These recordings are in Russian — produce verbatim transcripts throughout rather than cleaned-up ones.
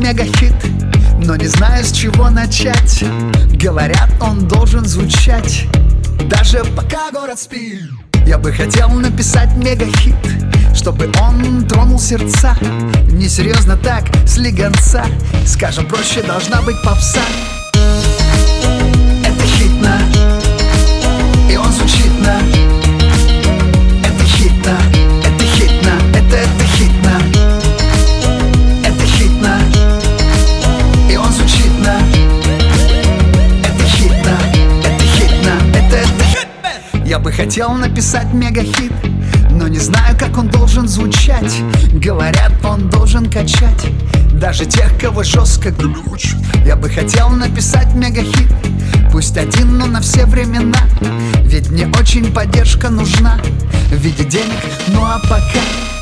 мегахит, но не знаю, с чего начать. Говорят, он должен звучать даже пока город спит. Я бы хотел написать мегахит, чтобы он тронул сердца. Несерьезно так, слегонца, скажем проще, должна быть попса. Это хитно, и он звучит на. Это хитно, это хитно, это, это хитно. Это хитно, и он звучит на. Это хитно, это хитно, это, это хитно. Я бы хотел написать мегахит, но не знаю, как он должен звучать. Говорят, он должен качать даже тех, кого жестко глючит. Я бы хотел написать мегахит, пусть один, но на все времена. Ведь мне очень поддержка нужна в виде денег, ну а пока.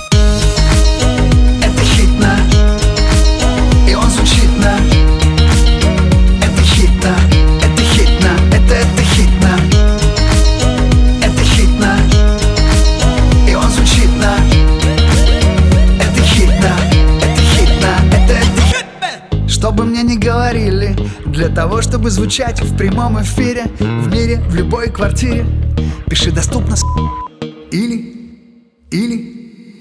Это хитно, и он звучит на. Это хитно, это хитно, это, это хитно. Это хитно, и он звучит на. Это хитно, это хитно, это, это хитно. Что бы мне ни говорили, для того, чтобы звучать в прямом эфире, в мире, в любой квартире, пиши доступно с... или, или.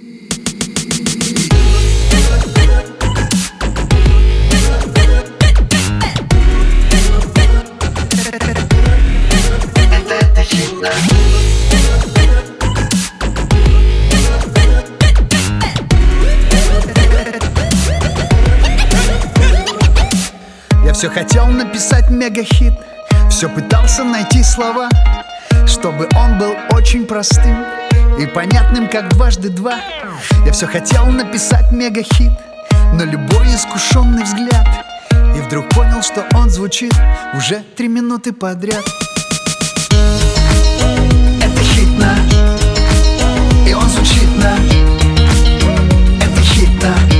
Я все хотел написать мегахит, все пытался найти слова, чтобы он был очень простым и понятным, как дважды два. Я все хотел написать мегахит, но любой искушенный взгляд, и вдруг понял, что он звучит уже три минуты подряд. Это хитно, и он звучит на. Это хитно.